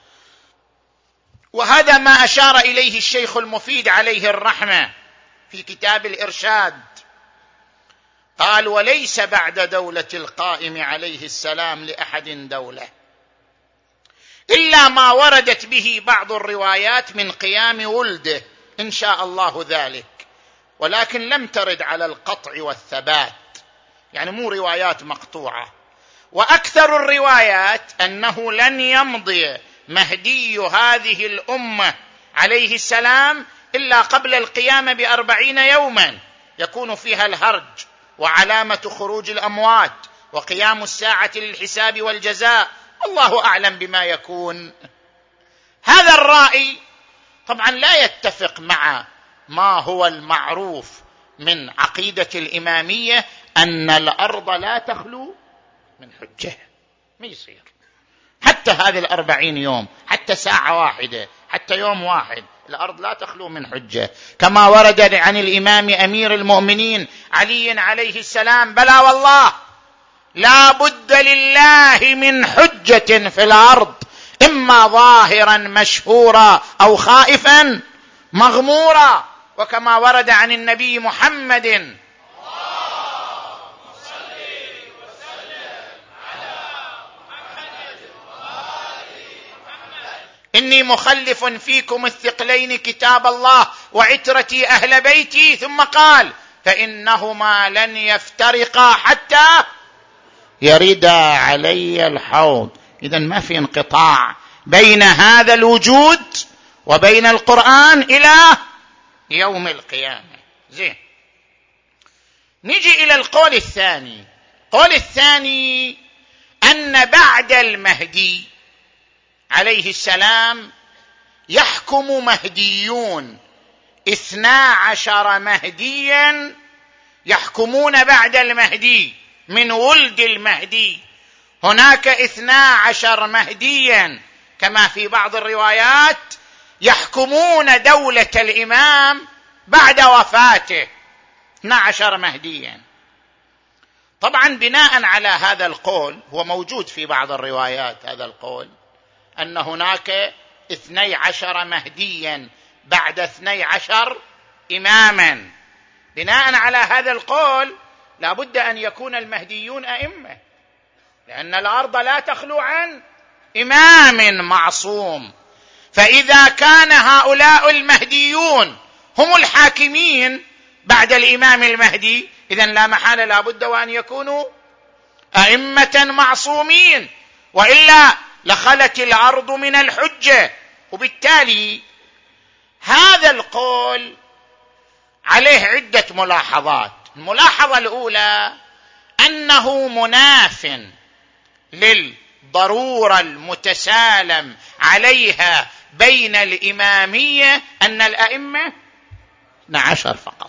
وهذا ما أشار إليه الشيخ المفيد عليه الرحمة في كتاب الإرشاد. قال: وليس بعد دولة القائم عليه السلام لأحد دولة إلا ما وردت به بعض الروايات من قيام ولده إن شاء الله ذلك، ولكن لم ترد على القطع والثبات، يعني مو روايات مقطوعة. وأكثر الروايات أنه لن يمضي مهدي هذه الأمة عليه السلام إلا قبل القيامة ب40 يوما يكون فيها الهرج وعلامة خروج الأموات وقيام الساعة للحساب والجزاء، والله أعلم بما يكون. هذا الرأي طبعا لا يتفق مع ما هو المعروف من عقيدة الإمامية أن الأرض لا تخلو من حجة. ما يصير حتى هذه 40 يوم، حتى ساعة واحدة، حتى يوم واحد، الأرض لا تخلو من حجة، كما ورد عن الإمام أمير المؤمنين علي عليه السلام: بلى والله لا بد لله من حجة في الأرض، إما ظاهرا مشهورا أو خائفا مغمورا. وكما ورد عن النبي محمد: إني مخلف فيكم الثقلين كتاب الله وعترتي أهل بيتي، ثم قال: فإنهما لن يفترقا حتى يردا علي الحوض. إذن ما في انقطاع بين هذا الوجود وبين القرآن إلى يوم القيامة. زين، نجي إلى القول الثاني. القول الثاني أن بعد المهدي عليه السلام يحكم مهديون 12 مهديا يحكمون بعد المهدي من ولد المهدي. هناك 12 مهديا كما في بعض الروايات يحكمون دولة الإمام بعد وفاته، 12 مهديا. طبعا بناء على هذا القول، هو موجود في بعض الروايات هذا القول، أن هناك 12 مهديا بعد 12 إماما. بناء على هذا القول لا بد أن يكون المهديون أئمة، لأن الأرض لا تخلو عن إمام معصوم. فإذا كان هؤلاء المهديون هم الحاكمين بعد الإمام المهدي، إذن لا محالة لا بد وأن يكونوا أئمة معصومين، وإلا لخلت الأرض من الحجة. وبالتالي هذا القول عليه عدة ملاحظات. الملاحظة الأولى أنه مناف للضرورة المتسالم عليها بين الإمامية أن الأئمة 12 فقط.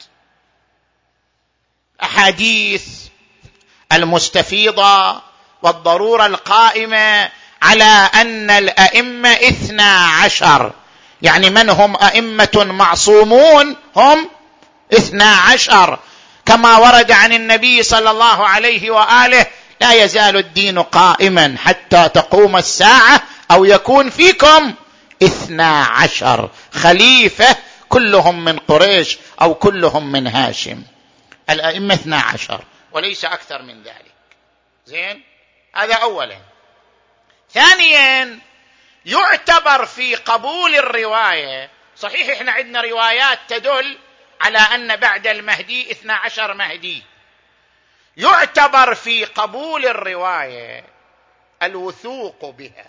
أحاديث المستفيضة والضرورة القائمة على أن الأئمة 12، يعني من هم أئمة معصومون؟ هم 12، كما ورد عن النبي صلى الله عليه وآله: لا يزال الدين قائما حتى تقوم الساعة أو يكون فيكم 12 خليفة كلهم من قريش أو كلهم من هاشم. الأئمة 12 وليس أكثر من ذلك. زين، هذا أولا. ثانيا، يعتبر في قبول الرواية، صحيح احنا عندنا روايات تدل على أن بعد المهدي 12 مهدي، يعتبر في قبول الرواية الوثوق بها.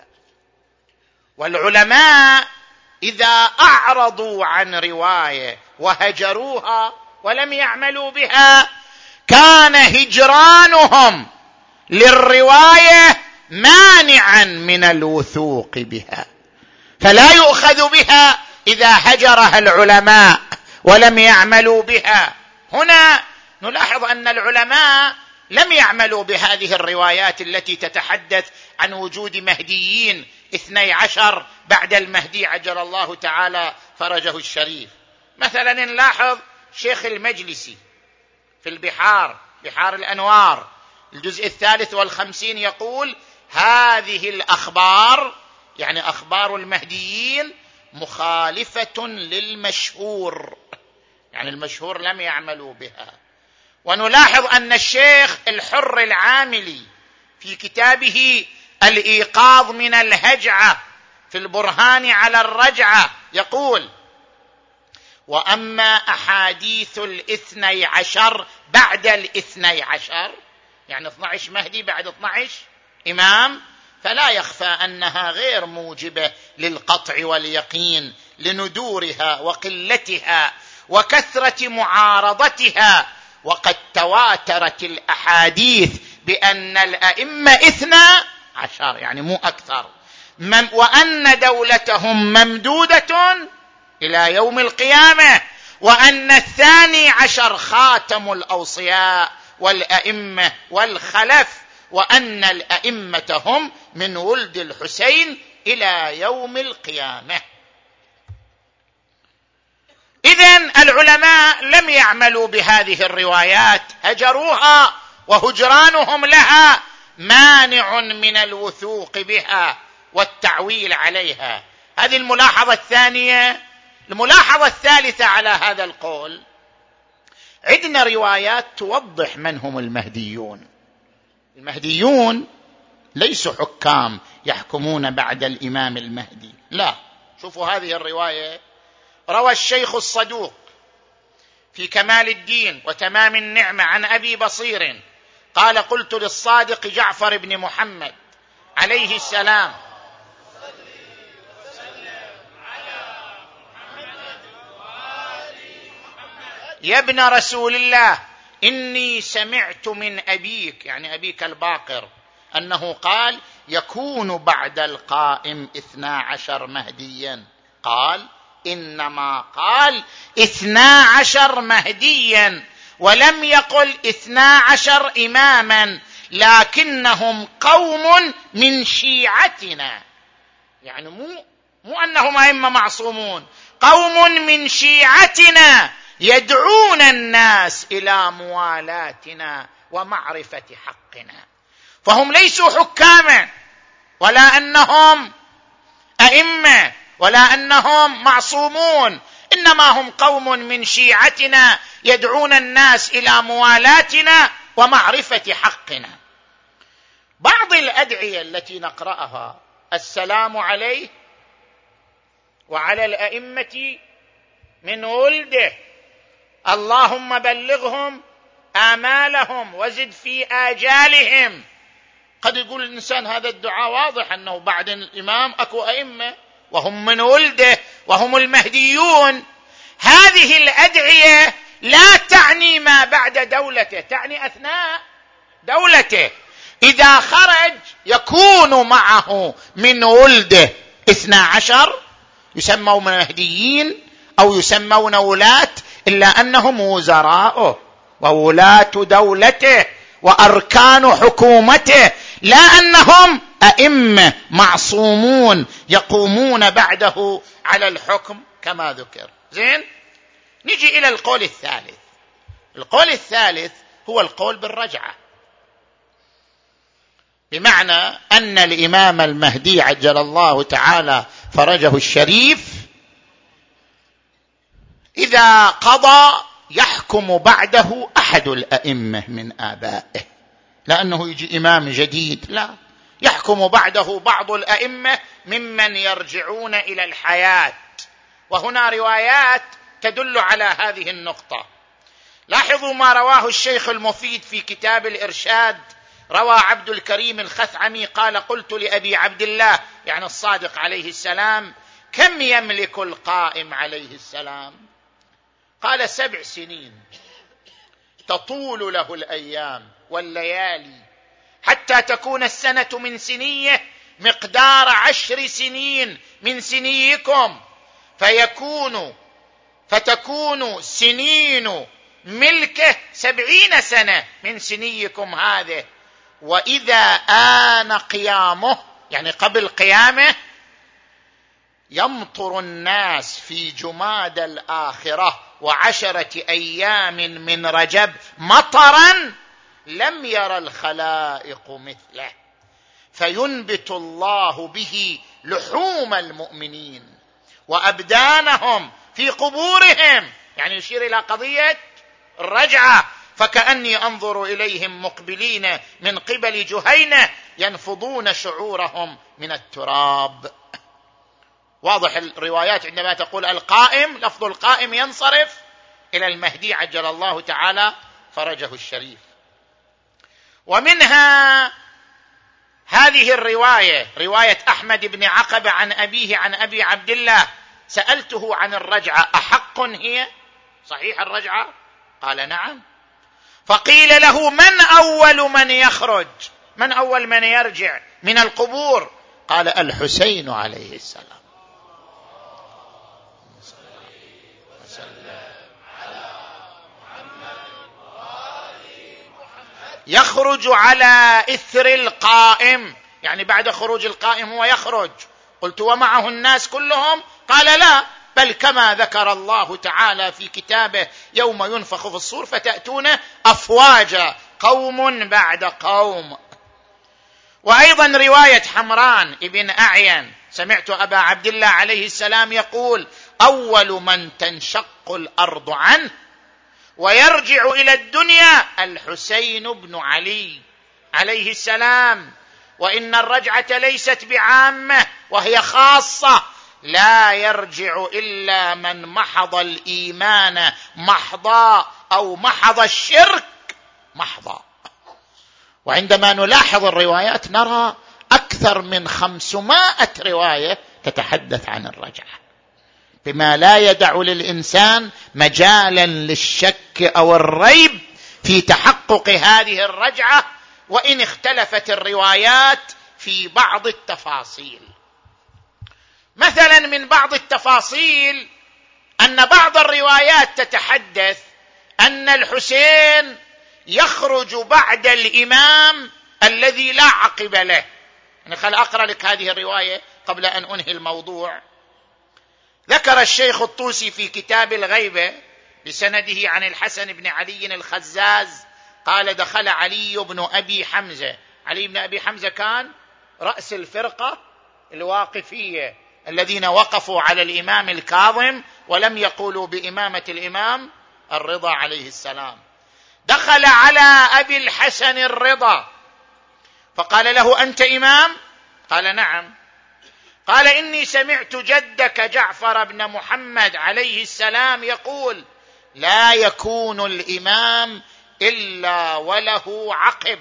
والعلماء إذا أعرضوا عن رواية وهجروها ولم يعملوا بها، كان هجرانهم للرواية مانعا من الوثوق بها، فلا يؤخذ بها إذا هجرها العلماء ولم يعملوا بها. هنا نلاحظ أن العلماء لم يعملوا بهذه الروايات التي تتحدث عن وجود مهديين 12 بعد المهدي عجل الله تعالى فرجه الشريف. مثلا نلاحظ شيخ المجلسي في بحار الأنوار الجزء 53 يقول: هذه الأخبار، يعني أخبار المهديين، مخالفة للمشهور، يعني المشهور لم يعملوا بها. ونلاحظ أن الشيخ الحر العاملي في كتابه الإيقاظ من الهجعة في البرهان على الرجعة يقول: وأما أحاديث 12 بعد 12، يعني 12 مهدي بعد 12 إمام، فلا يخفى أنها غير موجبة للقطع واليقين لندورها وقلتها وكثرة معارضتها. وقد تواترت الأحاديث بأن الأئمة 12، يعني مو أكثر، وأن دولتهم ممدودة إلى يوم القيامة، وأن 12 خاتم الأوصياء والأئمة والخلف، وأن الأئمة هم من ولد الحسين إلى يوم القيامة. إذن العلماء لم يعملوا بهذه الروايات، هجروها، وهجرانهم لها مانع من الوثوق بها والتعويل عليها. هذه الملاحظة الثانية. الملاحظة الثالثة على هذا القول، عندنا روايات توضح من هم المهديون. المهديون ليسوا حكام يحكمون بعد الإمام المهدي، لا. شوفوا هذه الرواية، روى الشيخ الصدوق في كمال الدين وتمام النعمة عن أبي بصير قال: قلت للصادق جعفر بن محمد عليه السلام: يا ابن رسول الله، إني سمعت من أبيك، يعني أبيك الباقر، أنه قال: يكون بعد القائم 12 مهديا. قال: إنما قال 12 مهديا، ولم يقل 12 إماما، لكنهم قوم من شيعتنا. يعني مو أنهم أئمة معصومون، قوم من شيعتنا يدعون الناس إلى موالاتنا ومعرفة حقنا. فهم ليسوا حكاما، ولا أنهم أئمة، ولا أنهم معصومون، إنما هم قوم من شيعتنا يدعون الناس إلى موالاتنا ومعرفة حقنا. بعض الأدعية التي نقرأها: السلام عليه وعلى الأئمة من ولده، اللهم بلغهم آمالهم وزد في آجالهم. قد يقول الإنسان هذا الدعاء واضح أنه بعد الإمام أكو أئمة وهم من ولده وهم المهديون. هذه الأدعية لا تعني ما بعد دولته، تعني أثناء دولته. إذا خرج يكون معه من ولده 12 يسمون مهديين أو يسمون ولاة، إلا أنهم وزراءه وولاة دولته وأركان حكومته، لا أنهم أئمة معصومون يقومون بعده على الحكم كما ذكر. زين، نجي إلى القول الثالث. القول الثالث هو القول بالرجعة، بمعنى أن الإمام المهدي عجل الله تعالى فرجه الشريف إذا قضى يحكم بعده أحد الأئمة من آبائه، لأنه يجي إمام جديد، لا، يحكم بعده بعض الأئمة ممن يرجعون إلى الحياة. وهنا روايات تدل على هذه النقطة. لاحظوا ما رواه الشيخ المفيد في كتاب الإرشاد. روى عبد الكريم الخثعمي قال: قلت لأبي عبد الله، يعني الصادق عليه السلام: كم يملك القائم عليه السلام؟ قال: 7 سنين، تطول له الأيام والليالي حتى تكون السنة من سنيه مقدار 10 سنين من سنيكم، فتكون سنين ملكه 70 سنة من سنيكم هذه. وإذا آن قيامه، يعني قبل قيامه، يمطر الناس في جماد الآخرة 10 أيام من رجب مطرا لم ير الخلائق مثله، فينبت الله به لحوم المؤمنين وأبدانهم في قبورهم، يعني يشير إلى قضية الرجعة. فكأني أنظر إليهم مقبلين من قبل جهينة ينفضون شعورهم من التراب. واضح الروايات عندما تقول القائم، لفظ القائم ينصرف إلى المهدي عجل الله تعالى فرجه الشريف. ومنها هذه الرواية، رواية أحمد بن عقبة عن أبيه عن أبي عبد الله: سألته عن الرجعة: أحق هي؟ صحيح الرجعة؟ قال: نعم. فقيل له: من أول من يخرج، من أول من يرجع من القبور؟ قال الحسين عليه السلام. يخرج على إثر القائم، يعني بعد خروج القائم هو يخرج. قلت ومعه الناس كلهم؟ قال لا، بل كما ذكر الله تعالى في كتابه يوم ينفخ في الصور فتأتون أفواجا قوم بعد قوم. وأيضا رواية حمران ابن أعين سمعت أبا عبد الله عليه السلام يقول أول من تنشق الأرض عنه ويرجع إلى الدنيا الحسين بن علي عليه السلام، وإن الرجعة ليست بعامة وهي خاصة، لا يرجع إلا من محض الإيمان محضا أو محض الشرك محضا. وعندما نلاحظ الروايات نرى أكثر من 500 رواية تتحدث عن الرجعة، بما لا يدع للإنسان مجالا للشك أو الريب في تحقق هذه الرجعة، وإن اختلفت الروايات في بعض التفاصيل. مثلا من بعض التفاصيل أن بعض الروايات تتحدث أن الحسين يخرج بعد الإمام الذي لا عقب له. يعني خل أقرأ لك هذه الرواية قبل أن أنهي الموضوع. ذكر الشيخ الطوسي في كتاب الغيبة بسنده عن الحسن بن علي الخزاز قال دخل علي بن أبي حمزة. علي بن أبي حمزة كان رأس الفرقة الواقفية الذين وقفوا على الإمام الكاظم ولم يقولوا بإمامة الإمام الرضا عليه السلام. دخل على أبي الحسن الرضا فقال له أنت إمام؟ قال نعم. قال إني سمعت جدك جعفر بن محمد عليه السلام يقول لا يكون الإمام إلا وله عقب،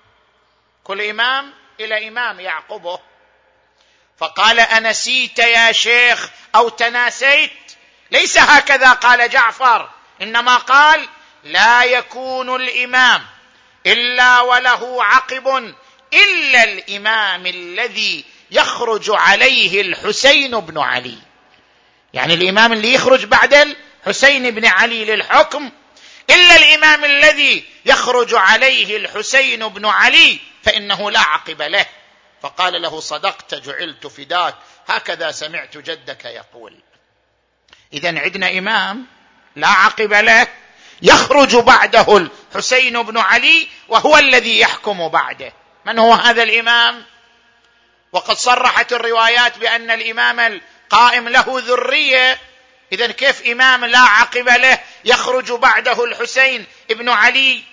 كل إمام إلى إمام يعقبه. فقال أنسيت يا شيخ أو تناسيت؟ ليس هكذا قال جعفر، إنما قال لا يكون الإمام إلا وله عقب إلا الإمام الذي يخرج عليه الحسين بن علي، يعني الإمام اللي يخرج بعد الحسين بن علي للحكم، إلا الإمام الذي يخرج عليه الحسين بن علي فإنه لا عقب له. فقال له صدقت جعلت فداك، هكذا سمعت جدك يقول. إذن عندنا إمام لا عقب له يخرج بعده الحسين بن علي وهو الذي يحكم بعده. من هو هذا الإمام؟ وقد صرحت الروايات بأن الإمام القائم له ذرية، إذن كيف إمام لا عقب له يخرج بعده الحسين بن علي؟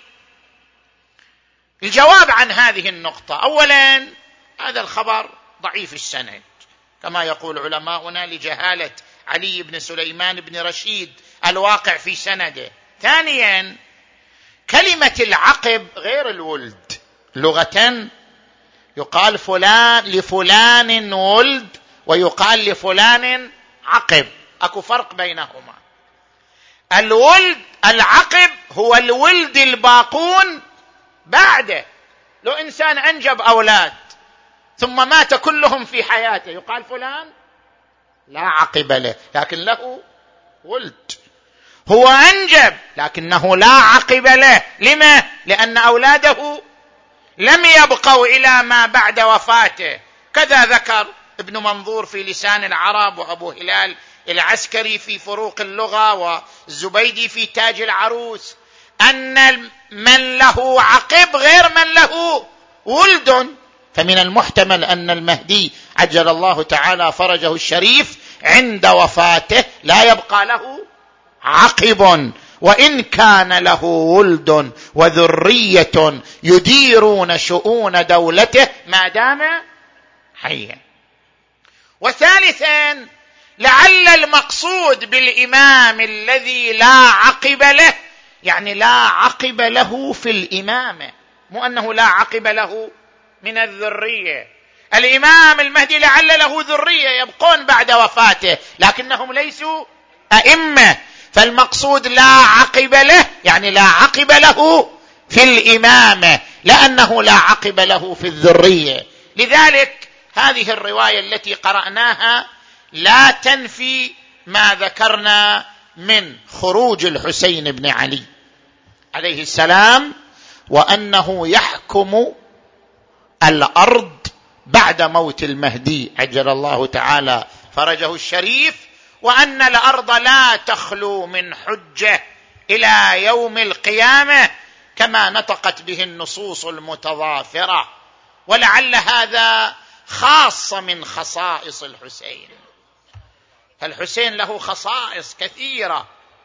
الجواب عن هذه النقطة: أولا هذا الخبر ضعيف السند كما يقول علماؤنا لجهالة علي بن سليمان بن رشيد الواقع في سنده. ثانيا كلمة العقب غير الولد، لغة يقال فلان لفلان ولد ويقال لفلان عقب، أكو فرق بينهما. الولد العقب هو الولد الباقون بعده، لو إنسان أنجب أولاد ثم مات كلهم في حياته يقال فلان لا عقب له لكن له ولد. هو أنجب لكنه لا عقب له، لما؟ لأن أولاده لم يبقوا إلى ما بعد وفاته. كذا ذكر ابن منظور في لسان العرب، وأبو هلال العسكري في فروق اللغة، والزبيدي في تاج العروس، أن من له عقب غير من له ولد. فمن المحتمل أن المهدي عجل الله تعالى فرجه الشريف عند وفاته لا يبقى له عقب، وإن كان له ولد وذرية يديرون شؤون دولته ما دام حيا. وثالثا لعل المقصود بالإمام الذي لا عقب له يعني لا عقب له في الإمامة، مو أنه لا عقب له من الذرية. الإمام المهدي لعل له ذرية يبقون بعد وفاته لكنهم ليسوا أئمة، فالمقصود لا عقب له يعني لا عقب له في الإمامة، لأنه لا عقب له في الذرية. لذلك هذه الرواية التي قرأناها لا تنفي ما ذكرنا من خروج الحسين بن علي عليه السلام، وأنه يحكم الأرض بعد موت المهدي عجل الله تعالى فرجه الشريف، وأن الأرض لا تخلو من حجة إلى يوم القيامة كما نطقت به النصوص المتضافرة. ولعل هذا خاص من خصائص الحسين. الحسين له خصائص كثيرة،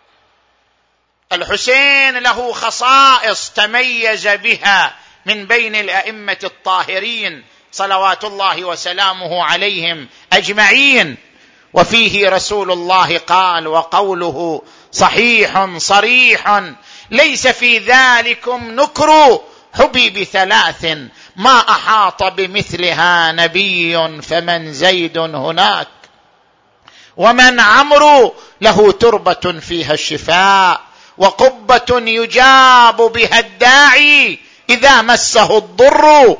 الحسين له خصائص تميز بها من بين الأئمة الطاهرين صلوات الله وسلامه عليهم أجمعين. وفيه رسول الله قال وقوله صحيح صريح ليس في ذلكم نكر حبي بثلاث ما أحاط بمثلها نبي فمن زيد هناك ومن عمرو له تربة فيها الشفاء وقبة يجاب بها الداعي إذا مسه الضر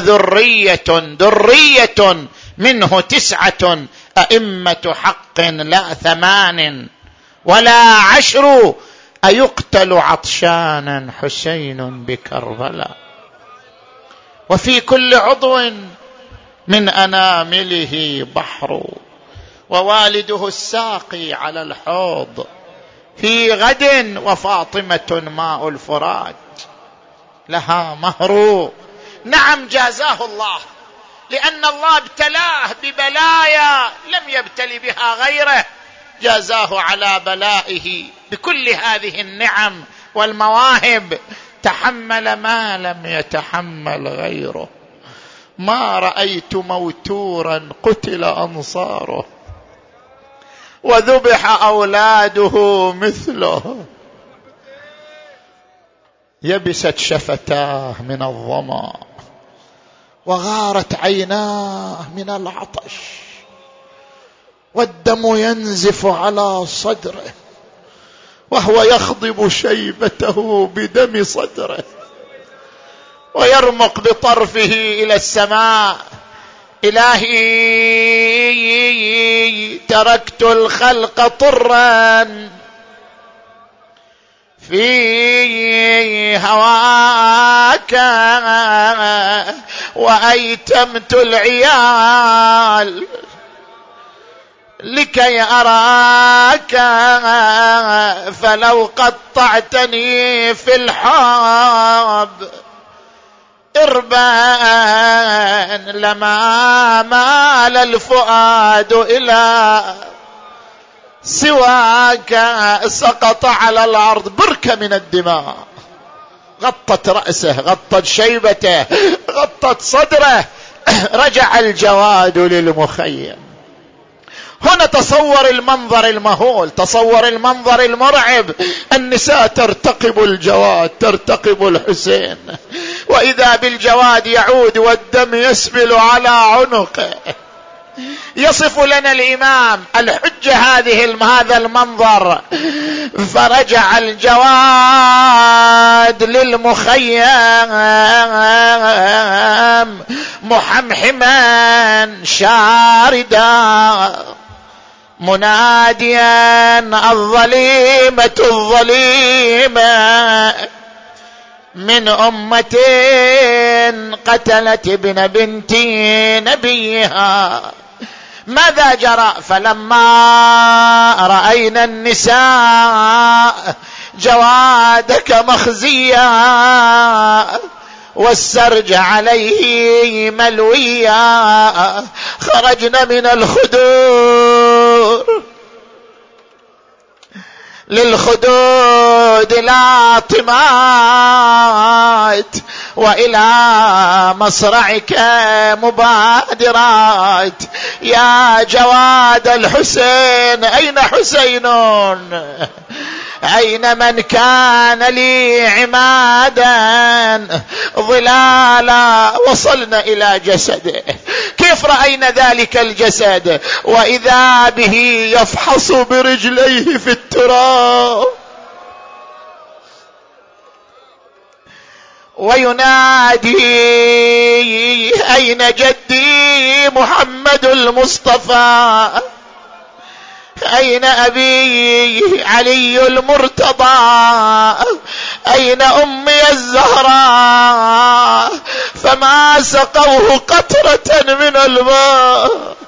درية منه 9 أئمة حق لا 8 ولا 10 أيقتل عطشانا حسين بكربلاء وفي كل عضو من أنامله بحر ووالده الساقي على الحوض في غد وفاطمة ماء الفرات لها مهر. نعم جازاه الله، لأن الله ابتلاه ببلايا لم يبتل بها غيره، جازاه على بلائه بكل هذه النعم والمواهب، تحمل ما لم يتحمل غيره. ما رأيت موتورا قتل أنصاره وذبح أولاده مثله، يبست شفتاه من الظما وغارت عيناه من العطش والدم ينزف على صدره وهو يخضب شيبته بدم صدره ويرمق بطرفه إلى السماء إلهي تركت الخلق طرا في هواك وأيتمت العيال لكي أراك فلو قطعتني في الحب إربان لما مال الفؤاد إلى سواك. سقط على الأرض بركة من الدماء غطت رأسه غطت شيبته غطت صدره. رجع الجواد للمخيم. هنا تصور المنظر المهول، تصور المنظر المرعب، النساء ترتقب الجواد ترتقب الحسين، وإذا بالجواد يعود والدم يسبل على عنقه. يصف لنا الإمام الحجة هذا المنظر. فرجع الجواد للمخيم محمحما شاردا مناديا الظليمة من أمة قتلت ابن بنت نبيها. ماذا جرى؟ فلما رأينا النساء جوادك مخزيا والسرج عليه ملويا خرجنا من الخدور للخدود لاطمات وإلى مصرعك مبادرات. يا جواد الحسين أين حسين؟ أين من كان لي عمادا ظلالا؟ وصلنا إلى جسده. كيف رأينا ذلك الجسد وإذا به يفحص برجليه في التراب وينادي أين جدي أبي محمد المصطفى؟ أين أبي علي المرتضى؟ أين أمي الزهراء؟ فما سقوه قطرة من الماء.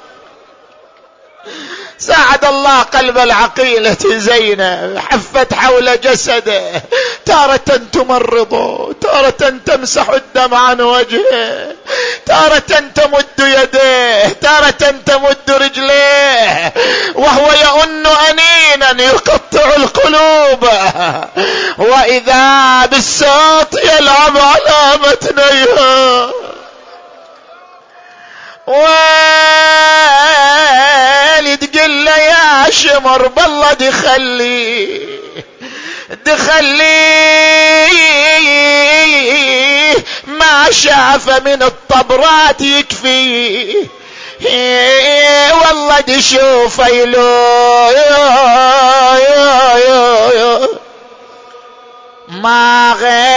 ساعد الله قلب العقيلة زينب، حفت حول جسده، تارة تمرضه، تارة تمسح الدم عن وجهه، تارة تمد يديه، تارة تمد رجليه، وهو يؤن أنينا يقطع القلوب، وإذا بالساط يلعب على متنيها. والد قل له يا شمر بالله دخلي ما شاف من الطبرات يكفي، والله دي شوف يلو ما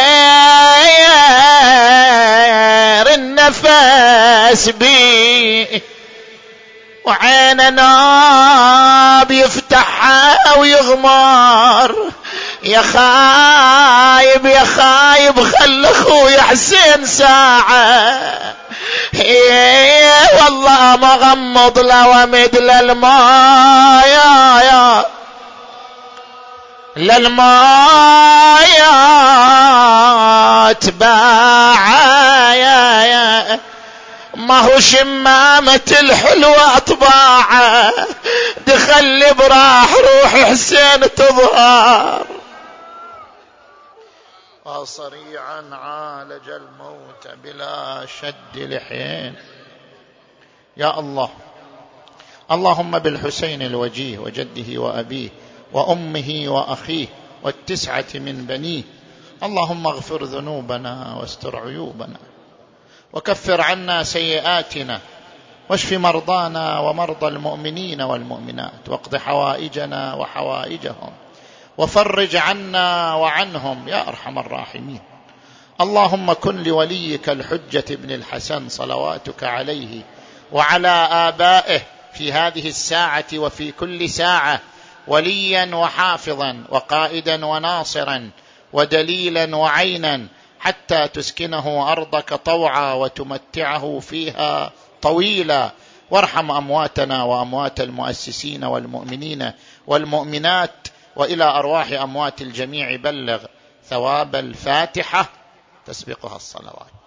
غير النفس بي، وعين ناب يفتحها ويغمر. يا خايب يا خايب خل اخويا حسين ساعة، والله ما غمض له ومد للماء يا للماء تباع يا ما هو شمامة الحلوة طباعة، دخل براح روح حسين تظهر. وصريعا عالج الموت بلا شد لحين. يا الله، اللهم بالحسين الوجيه وجده وأبيه وأمه وأخيه والتسعة من بنيه، اللهم اغفر ذنوبنا واستر عيوبنا وكفر عنا سيئاتنا واشف مرضانا ومرضى المؤمنين والمؤمنات واقض حوائجنا وحوائجهم وفرج عنا وعنهم يا أرحم الراحمين. اللهم كن لوليك الحجة ابن الحسن صلواتك عليه وعلى آبائه في هذه الساعة وفي كل ساعة وليا وحافظا وقائدا وناصرا ودليلا وعينا، حتى تسكنه أرضك طوعا وتمتعه فيها طويلا. وارحم أمواتنا وأموات المؤسسين والمؤمنين والمؤمنات، وإلى أرواح أموات الجميع بلغ ثواب الفاتحة تسبقها الصلوات.